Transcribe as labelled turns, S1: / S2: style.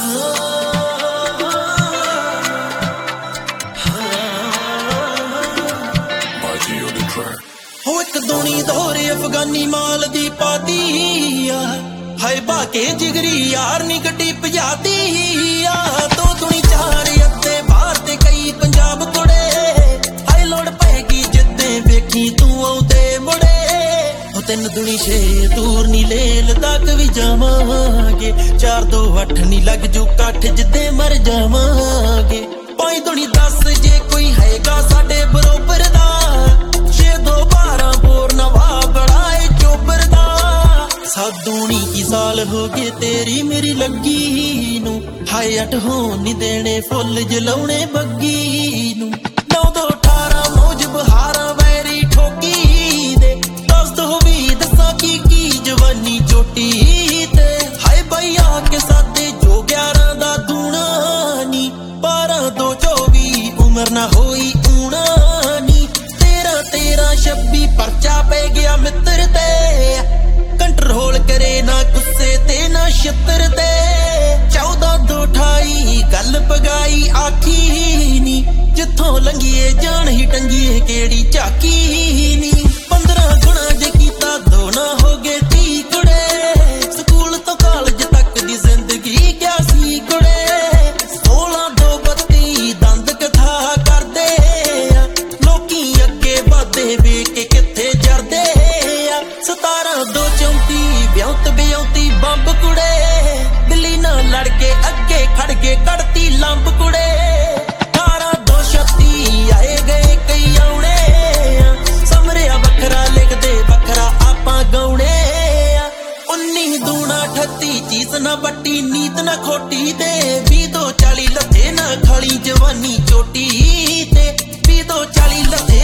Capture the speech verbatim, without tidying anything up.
S1: हो एक दूनी दौरे अफगानी माल दी पाती हाय बाके जिगरी यार नी गड्डी पजाती दो दूनी चार अद्धे बाहर ते कई पंजाब कुड़े हाय लोड़ पैगी जिद्दे वेखी तू आउंदे मुड़े हो तीन दूनी छे दूर नी लेल तक भी जावांगे चार दो अठ नी लग जू कठ जिद्दे मर जावांगे पाई दूनी दस जे कोई हैगा साडे बरोबर दा दूनी की साल हो गए तेरी मेरी लगी नू हाय अठ हो नी देने फुल जलाउने बग्गी नू नौ दो अठारह मौज बहारा वैरी ठोकी दे दस दो भी दसा की की जवानी चोटी ते हाय भैया के साथे जो ग्यारह दा दूना नी बारह दो चौबी उम्र ना होई ऊना नी तेरह तेरह छब्बी परचा पै गया मित्र ते कंट्रोल करे ना गुस्से ते ना छत्र ते चौदह दो ठाई गल पगाई आखी नी जिथों लंघिए जान ही टंगिए केड़ी झाकी नी पंद्रह गुणा जे कीता दो ना हो गए ती कुड़े स्कूल तो कॉलेज तक दी जिंदगी क्या सी कुड़े सोलह दो बत्ती दंद कथा करदे लोकी अगे वादे वे के किथे जरदे सतारह दो चौंती ब्याउत ब्याउती बंब कुड़े दिल्ली ना लड़के अगे खड़के कड़ती लंब कुड़े अठारह दो छत्ती आए गए कई आउणे समरिया बखरा लिखदे बखरा आपां गाउणे उन्नी दूना अठत्ती चीज ना बट्टी नीत ना खोटी दे भी दो चाली लथे ना खड़ी जवानी चोटी ते भी दो चाली लथे